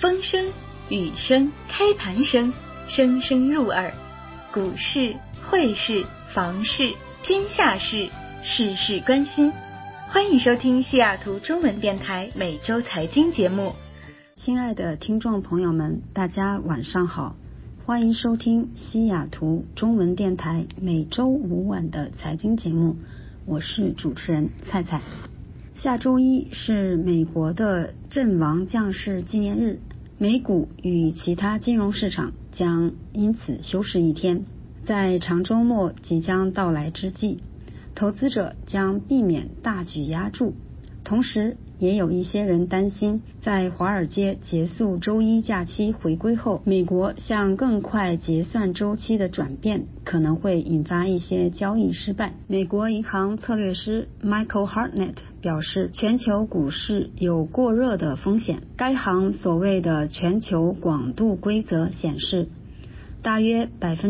风声、雨声、开盘声，声声入耳。股市、汇市、房市、天下事，事事关心。欢迎收听西雅图中文电台每周财经节目。 亲爱的听众朋友们，大家晚上好，欢迎收听西雅图中文电台每周五晚的财经节目，我是主持人蔡蔡。下周一是美国的阵亡将士纪念日，美股与其他金融市场将因此休市一天。在长周末即将到来之际，投资者将避免大举押注，同时也有一些人担心，在华尔街结束周一假期回归后，美国向更快结算周期的转变可能会引发一些交易失败。美国银行策略师 Michael Hartnett 表示，全球股市有过热的风险。该行所谓的全球广度规则显示，大约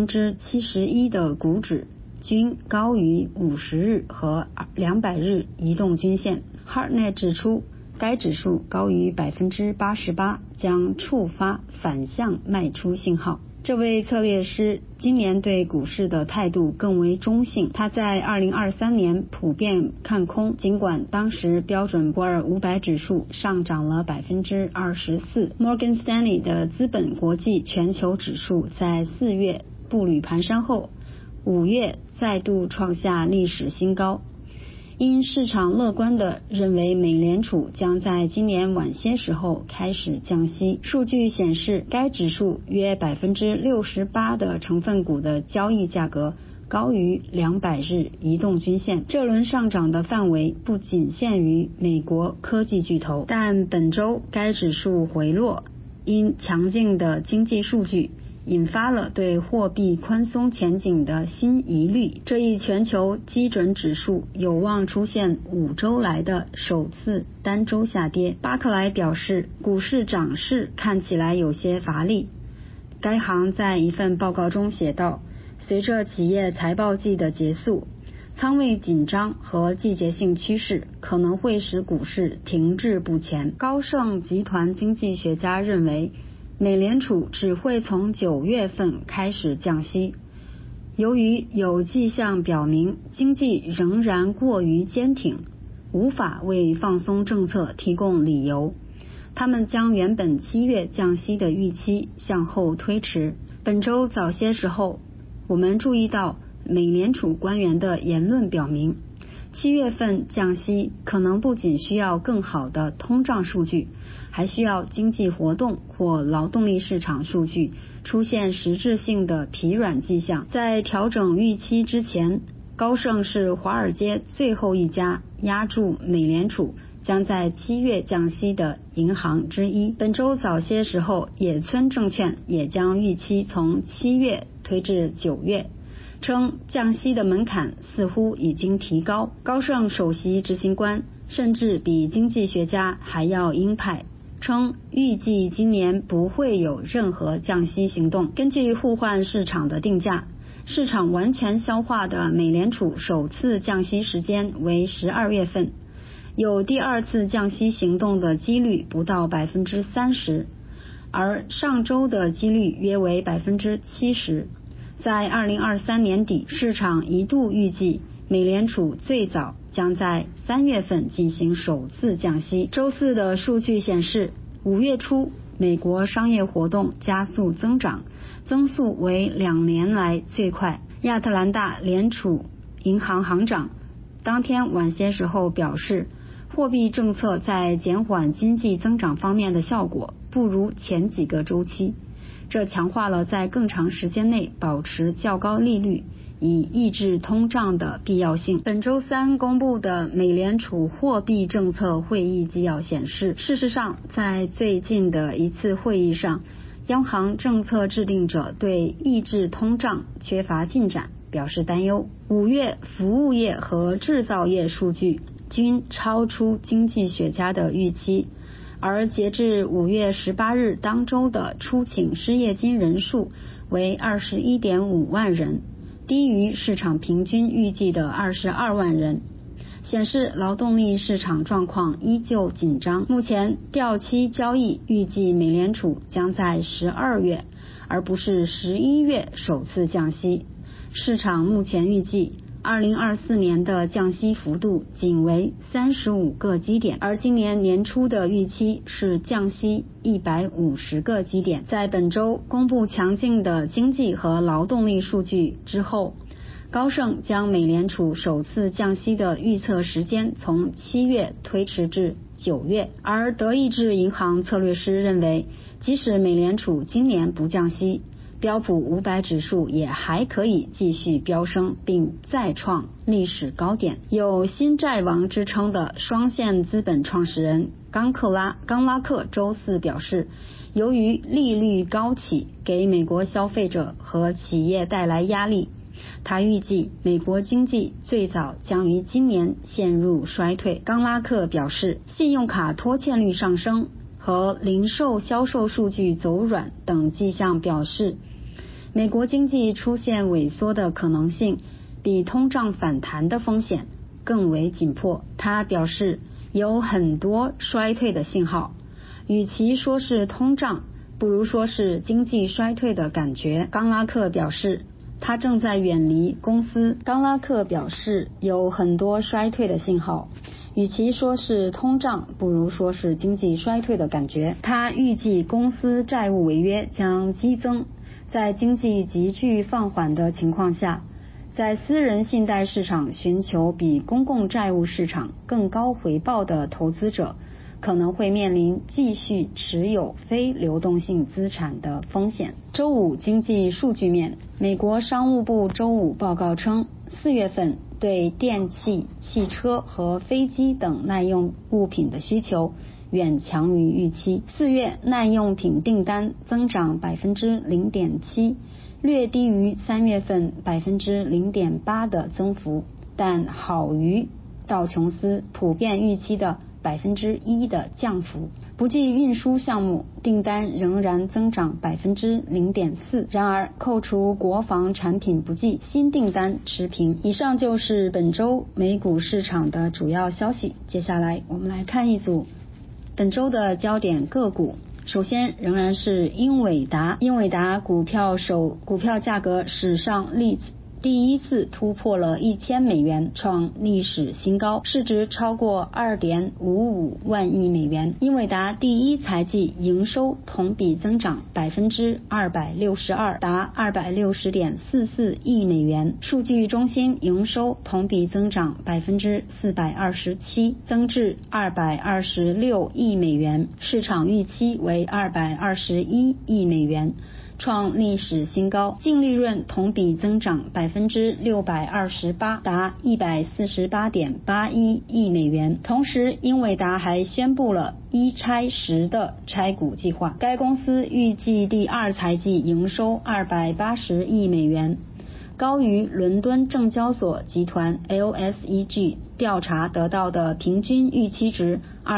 71% 的股指均高于50日和200日移动均线。Hartnett 指出，该指数高于 88% 将触发反向卖出信号。这位策略师今年对股市的态度更为中性，他在2023年普遍看空，尽管当时标准普尔500指数上涨了 24%。Morgan Stanley 的资本国际全球指数在4月步履蹒跚后，5月再度创下历史新高。因市场乐观地认为美联储将在今年晚些时候开始降息。数据显示，该指数约 68% 的成分股的交易价格高于200日移动均线。这轮上涨的范围不仅限于美国科技巨头，但本周该指数回落，因强劲的经济数据引发了对货币宽松前景的新疑虑。这一全球基准指数有望出现5周来的首次单周下跌。巴克莱表示，股市涨势看起来有些乏力。该行在一份报告中写道，随着企业财报季的结束，仓位紧张和季节性趋势可能会使股市停滞不前。高盛集团经济学家认为，美联储只会从9月份开始降息。由于有迹象表明经济仍然过于坚挺，无法为放松政策提供理由，他们将原本7月降息的预期向后推迟。本周早些时候，我们注意到美联储官员的言论表明，7月份降息可能不仅需要更好的通胀数据，还需要经济活动或劳动力市场数据出现实质性的疲软迹象。在调整预期之前，高盛是华尔街最后一家押注美联储将在7月降息的银行之一。本周早些时候，野村证券也将预期从7月推至9月，称降息的门槛似乎已经提高。高盛首席执行官甚至比经济学家还要鹰派，称预计今年不会有任何降息行动。根据互换市场的定价，市场完全消化的美联储首次降息时间为12月份，有第二次降息行动的几率不到 30%， 而上周的几率约为 70%。在2023年底，市场一度预计美联储最早将在3月份进行首次降息。周四的数据显示，5月初美国商业活动加速增长，增速为2年来最快。亚特兰大联储银行行长当天晚些时候表示，货币政策在减缓经济增长方面的效果不如前几个周期，这强化了在更长时间内保持较高利率以抑制通胀的必要性。本周三公布的美联储货币政策会议纪要显示，事实上，在最近的一次会议上，央行政策制定者对抑制通胀缺乏进展表示担忧。5月服务业和制造业数据均超出经济学家的预期，而截至5月18日当周的出请失业金人数为 21.5 万人，低于市场平均预计的22万人。 显示劳动力市场状况依旧紧张。目前掉期交易预计美联储将在12月而不是11月首次降息。市场目前预计2024年的降息幅度仅为35个基点，而今年年初的预期是降息150个基点。在本周公布强劲的经济和劳动力数据之后，高盛将美联储首次降息的预测时间从7月推迟至9月，而德意志银行策略师认为，即使美联储今年不降息，标普500指数也还可以继续飙升，并再创历史高点。有新债王之称的双线资本创始人冈拉克周四表示，由于利率高企给美国消费者和企业带来压力，他预计美国经济最早将于今年陷入衰退。冈拉克表示，信用卡拖欠率上升和零售销售数据走软等迹象表示，美国经济出现萎缩的可能性比通胀反弹的风险更为紧迫。他表示，有很多衰退的信号，与其说是通胀，不如说是经济衰退的感觉。冈拉克表示，他正在远离公司。冈拉克表示，有很多衰退的信号，与其说是通胀，不如说是经济衰退的感觉。他预计公司债务违约将激增。在经济急剧放缓的情况下，在私人信贷市场寻求比公共债务市场更高回报的投资者可能会面临继续持有非流动性资产的风险。周五经济数据面，美国商务部周五报告称，4月份对电器、汽车和飞机等耐用物品的需求远强于预期。4月耐用品订单增长 0.7%， 略低于3月份 0.8% 的增幅，但好于道琼斯普遍预期的 1% 的降幅。不计运输项目，订单仍然增长 0.4%， 然而扣除国防产品不计，新订单持平。以上就是本周美股市场的主要消息。接下来我们来看一组本周的焦点个股。首先仍然是英伟达，股票价格史上第一次突破了$1000，创历史新高，市值超过2.55万亿美元。英伟达第一财季营收同比增长 262%， 达 260.44亿美元。数据中心营收同比增长 427%， 增至226亿美元，市场预期为221亿美元，创历史新高。净利润同比增长 628%， 达 148.81亿美元。同时英伟达还宣布了一拆10的拆股计划。该公司预计第二财季营收280亿美元，高于伦敦证交所集团 LSEG 调查得到的平均预期值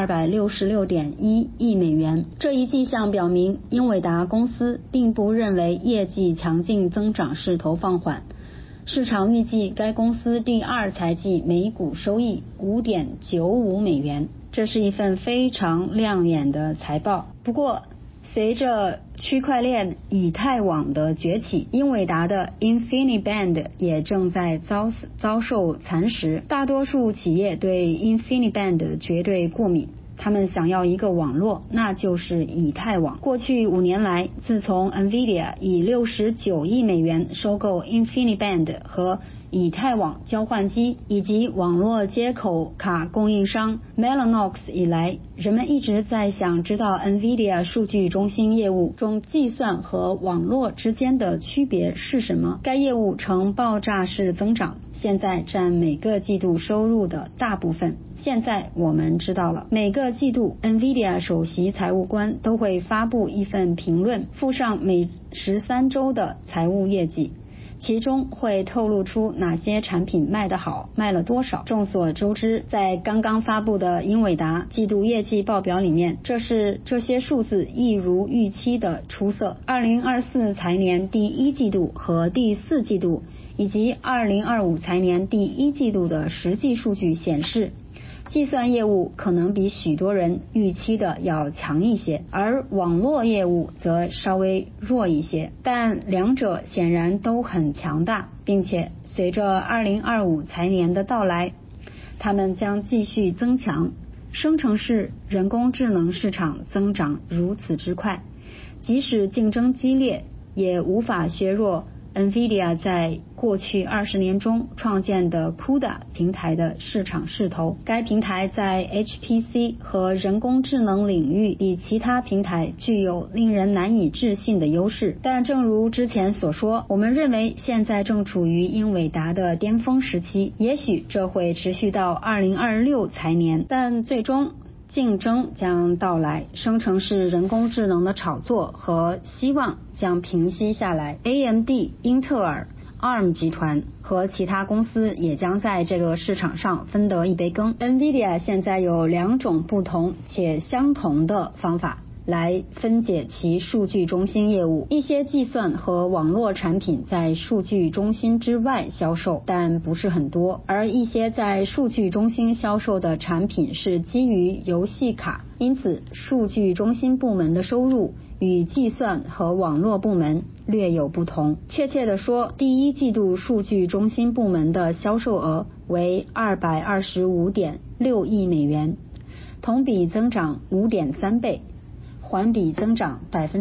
266.1亿美元。这一迹象表明，英伟达公司并不认为业绩强劲增长势头放缓。市场预计该公司第二财季每股收益 5.95 美元，这是一份非常亮眼的财报。不过随着区块链以太网的崛起，英伟达的 InfiniBand 也正在遭受蚕食。大多数企业对 InfiniBand 绝对过敏，他们想要一个网络，那就是以太网。过去5年来，自从 NVIDIA 以69亿美元收购 InfiniBand 和以太网交换机以及网络接口卡供应商 Mellanox 以来，人们一直在想知道 NVIDIA 数据中心业务中计算和网络之间的区别是什么。该业务呈爆炸式增长，现在占每个季度收入的大部分。现在我们知道了，每个季度 NVIDIA 首席财务官都会发布一份评论，附上每13周的财务业绩，其中会透露出哪些产品卖得好，卖了多少。众所周知，在刚刚发布的英伟达季度业绩报表里面，这些数字一如预期的出色。2024财年第一季度和第四季度， 以及2025财年第一季度的实际数据显示，计算业务可能比许多人预期的要强一些，而网络业务则稍微弱一些，但两者显然都很强大，并且随着2025财年的到来，它们将继续增强。生成式人工智能市场增长如此之快，即使竞争激烈，也无法削弱 NVIDIA 在过去20年中创建的 CUDA 平台的市场势头。该平台在 HPC 和人工智能领域比其他平台具有令人难以置信的优势。但正如之前所说，我们认为现在正处于英伟达的巅峰时期，也许这会持续到2026财年，但最终竞争将到来，生成式人工智能的炒作和希望将平息下来。AMD、英特尔、ARM 集团和其他公司也将在这个市场上分得一杯羹。NVIDIA 现在有2种不同且相同的方法来分解其数据中心业务。一些计算和网络产品在数据中心之外销售，但不是很多，而一些在数据中心销售的产品是基于游戏卡，因此数据中心部门的收入与计算和网络部门略有不同。确切地说，第一季度数据中心部门的销售额为225.6亿美元，同比增长 5.3 倍，环比增长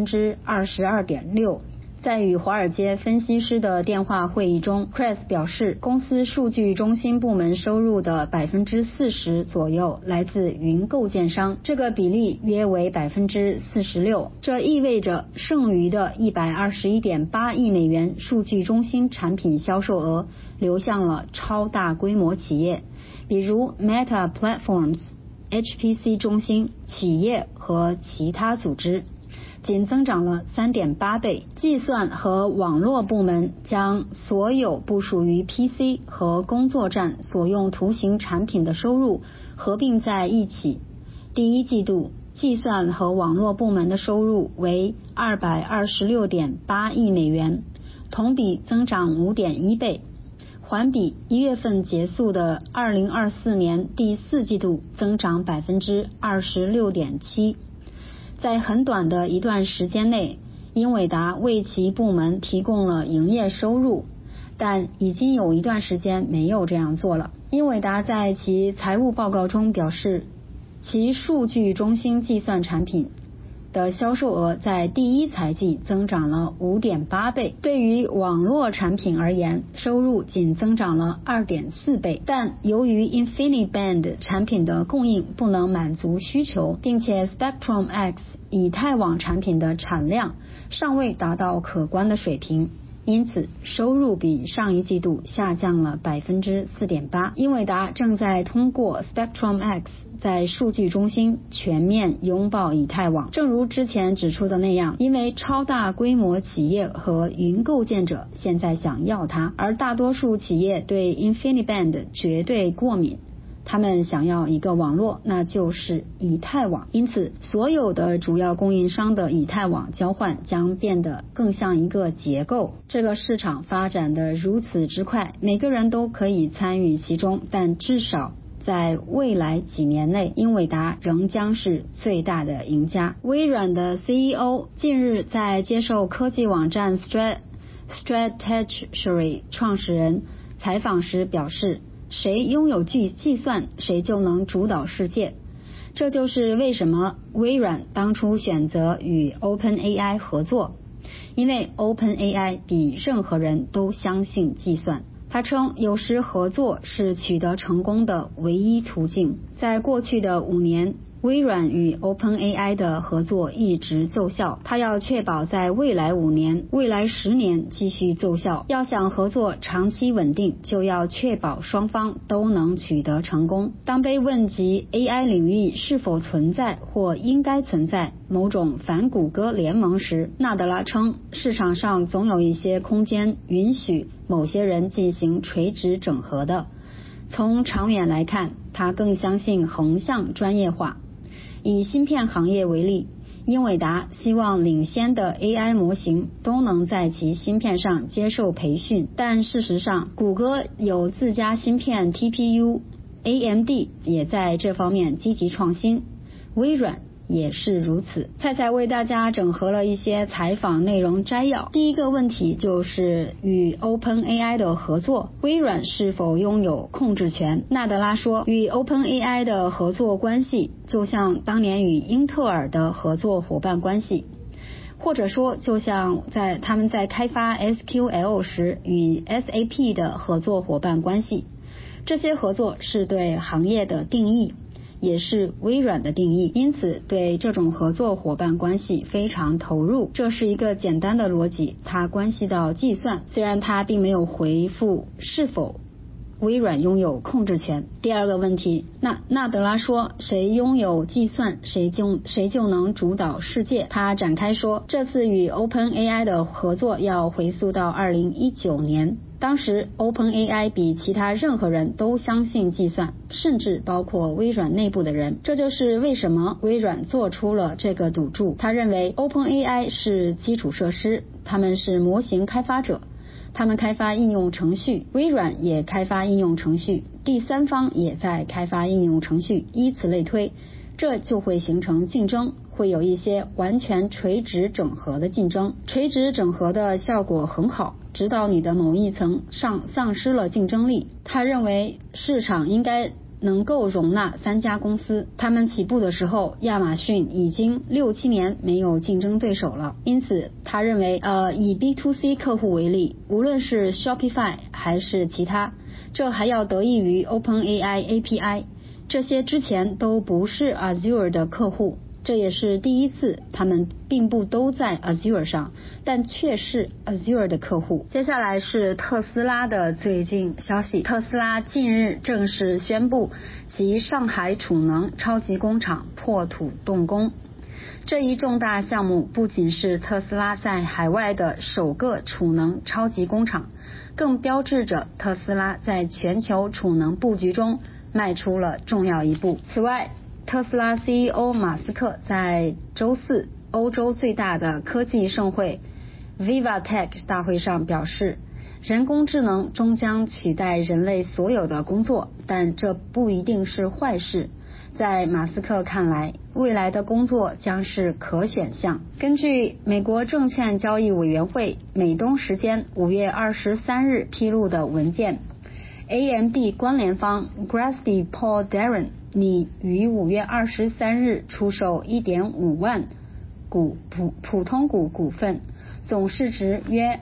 22.6%。 在与华尔街分析师的电话会议中， Chris 表示，公司数据中心部门收入的 40% 左右来自云构建商，这个比例约为 46%。 这意味着剩余的 121.8 亿美元数据中心产品销售额流向了超大规模企业，比如 Meta Platforms、HPC 中心、企业和其他组织，仅增长了 3.8 倍。计算和网络部门将所有不属于 PC 和工作站所用图形产品的收入合并在一起。第一季度计算和网络部门的收入为 226.8 亿美元，同比增长 5.1 倍，环比1月份结束的2024年第4季度增长 26.7%。 在很短的一段时间内，英伟达为其部门提供了营业收入，但已经有一段时间没有这样做了。英伟达在其财务报告中表示，其数据中心计算产品的销售额在第一财季增长了 5.8 倍，对于网络产品而言，收入仅增长了 2.4 倍。但由于 InfiniBand 产品的供应不能满足需求，并且 Spectrum-X 以太网产品的产量尚未达到可观的水平，因此收入比上一季度下降了 4.8%。 英伟达正在通过 Spectrum-X 在数据中心全面拥抱以太网。正如之前指出的那样，因为超大规模企业和云构建者现在想要它，而大多数企业对 InfiniBand 绝对过敏，他们想要一个网络，那就是以太网。因此所有的主要供应商的以太网交换将变得更像一个结构。这个市场发展得如此之快，每个人都可以参与其中，但至少在未来几年内，英伟达仍将是最大的赢家。微软的 CEO 近日在接受科技网站 Stratechery 创始人采访时表示，谁拥有计算，谁就能主导世界。这就是为什么微软当初选择与 OpenAI 合作，因为 OpenAI 比任何人都相信计算。他称，有时合作是取得成功的唯一途径。在过去的5年，微软与 OpenAI 的合作一直奏效，他要确保在未来5年、未来10年继续奏效。要想合作长期稳定，就要确保双方都能取得成功。当被问及 AI 领域是否存在或应该存在某种反谷歌联盟时，纳德拉称，市场上总有一些空间允许某些人进行垂直整合的。从长远来看，他更相信横向专业化。以芯片行业为例， 英伟达希望领先的 AI 模型都能在其芯片上接受培训，但事实上，谷歌有自家芯片 TPU，AMD 也在这方面积极创新，微软也是如此。菜菜为大家整合了一些采访内容摘要。第一个问题就是与 OpenAI 的合作，微软是否拥有控制权？纳德拉说，与 OpenAI 的合作关系就像当年与英特尔的合作伙伴关系，或者说就像他们在开发 SQL 时与 SAP 的合作伙伴关系。这些合作是对行业的定义，也是微软的定义，因此对这种合作伙伴关系非常投入。这是一个简单的逻辑，它关系到计算，虽然它并没有回复是否微软拥有控制权。第二个问题，纳德拉说，谁拥有计算，谁就能主导世界。他展开说，这次与 OpenAI 的合作要回溯到2019年。当时 OpenAI 比其他任何人都相信计算，甚至包括微软内部的人。这就是为什么微软做出了这个赌注。他认为 OpenAI 是基础设施，他们是模型开发者，他们开发应用程序，微软也开发应用程序，第三方也在开发应用程序，以此类推，这就会形成竞争，会有一些完全垂直整合的竞争。垂直整合的效果很好，直到你的某一层上丧失了竞争力。他认为市场应该能够容纳3家公司，他们起步的时候，亚马逊已经6-7年没有竞争对手了。因此他认为以 B2C 客户为例，无论是 Shopify 还是其他，这还要得益于 OpenAI API， 这些之前都不是 Azure 的客户，这也是第一次，他们并不都在 Azure 上，但却是 Azure 的客户。接下来是特斯拉的最近消息，特斯拉近日正式宣布其上海储能超级工厂破土动工。这一重大项目不仅是特斯拉在海外的首个储能超级工厂，更标志着特斯拉在全球储能布局中迈出了重要一步。此外，特斯拉 CEO 马斯克在周四欧洲最大的科技盛会 VivaTech 大会上表示，人工智能终将取代人类所有的工作，但这不一定是坏事。在马斯克看来，未来的工作将是可选项。根据美国证券交易委员会美东时间5月23日披露的文件， AMD 关联方 Gillespie Paul Darren 拟于5月23日出售 1.5 万股普通股股份，总市值约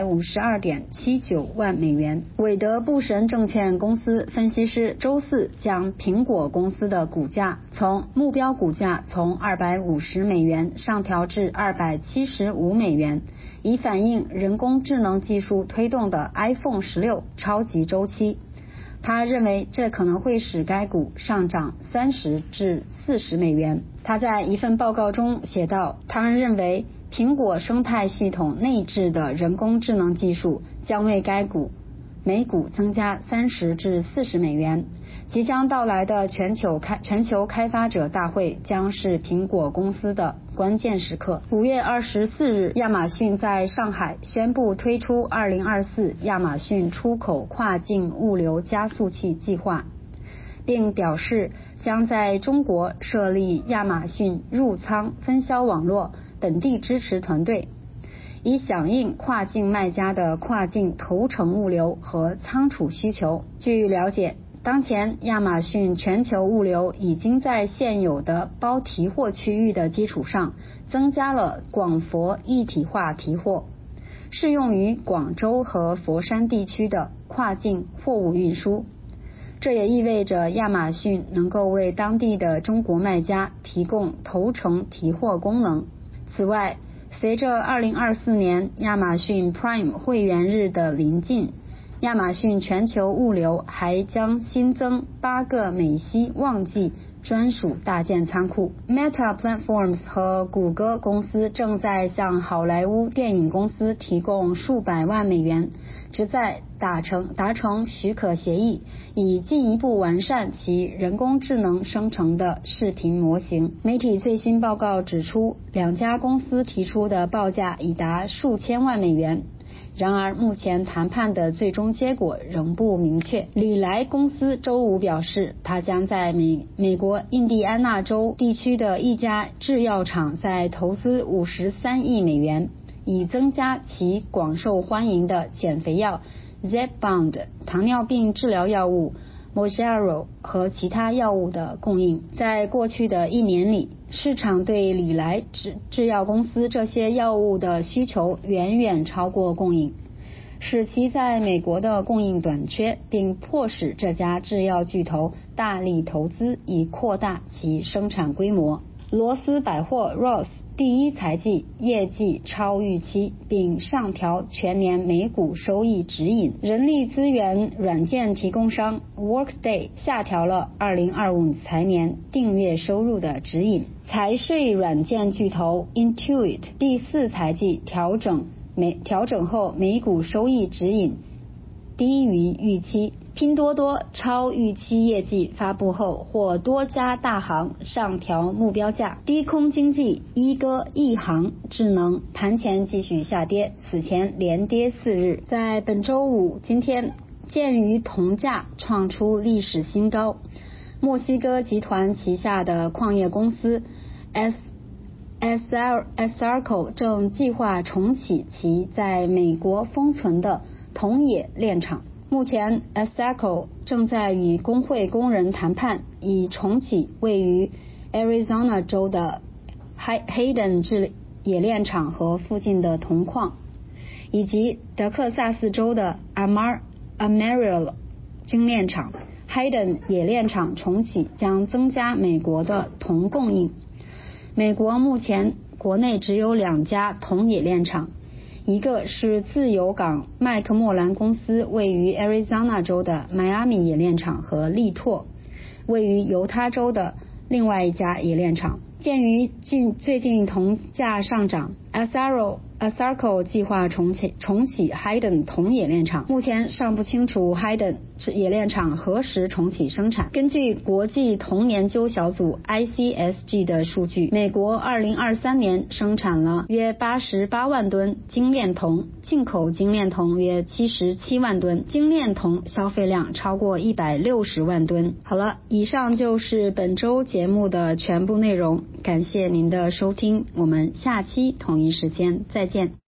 252.79 万美元。韦德布什证券公司分析师周四将苹果公司的目标股价从250美元上调至275美元，以反映人工智能技术推动的 iPhone 16超级周期。他认为这可能会使该股上涨30至40美元。他在一份报告中写道，他认为苹果生态系统内置的人工智能技术将为该股每股增加30至40美元。即将到来的全球开发者大会将是苹果公司的关键时刻。5月24日，亚马逊在上海宣布推出2024亚马逊出口跨境物流加速器计划，并表示将在中国设立亚马逊入仓分销网络本地支持团队，以响应跨境卖家的跨境投程物流和仓储需求。据了解，当前亚马逊全球物流已经在现有的包提货区域的基础上增加了广佛一体化提货，适用于广州和佛山地区的跨境货物运输。这也意味着亚马逊能够为当地的中国卖家提供投程提货功能。此外，随着2024年亚马逊 Prime 会员日的临近，亚马逊全球物流还将新增8个美西旺季专属大件仓库。Meta Platforms 和谷歌公司正在向好莱坞电影公司提供数百万美元，旨在达成许可协议，以进一步完善其人工智能生成的视频模型。媒体最新报告指出，两家公司提出的报价已达数千万美元。然而目前谈判的最终结果仍不明确。李来公司周五表示，他将在美国印第安纳州地区的一家制药厂再投资53亿美元，以增加其广受欢迎的减肥药 Zepbound、 糖尿病治疗药物 Mounjaro 和其他药物的供应。在过去的1年里，市场对李来制药公司这些药物的需求远远超过供应，使其在美国的供应短缺，并迫使这家制药巨头大力投资以扩大其生产规模。罗斯百货 Ross 第一财季业绩超预期，并上调全年每股收益指引。人力资源软件提供商 Workday 下调了2025财年订阅收入的指引。财税软件巨头 Intuit 第四财季调整后每股收益指引低于预期。拼多多超预期业绩发布后，获多家大行上调目标价。低空经济一哥一航智能盘前继续下跌，此前连跌4日。在本周五今天，鉴于铜价创出历史新高，墨西哥集团旗下的矿业公司 Esarco 正计划重启其在美国封存的铜冶炼厂。目前 Esarco 正在与工会工人谈判，以重启位于 Arizona 州的 Hayden 制冶炼厂和附近的铜矿，以及德克萨斯州的 Amarillo 精炼厂。Hayden 冶炼厂重启将增加美国的铜供应。美国目前国内只有2家铜冶炼厂，一个是自由港麦克莫兰公司位于 Arizona 州的迈阿密冶炼厂和力拓位于犹他州的另外一家冶炼厂。鉴于最近铜价上涨， Esarco 计划重启 Hayden 铜冶炼厂，目前尚不清楚 Hayden 冶炼厂何时重启生产。根据国际铜研究小组 ICSG 的数据，美国2023年生产了约88万吨精炼铜，进口精炼铜约77万吨，精炼铜消费量超过160万吨。好了，以上就是本周节目的全部内容，感谢您的收听，我们下期同一时间再见。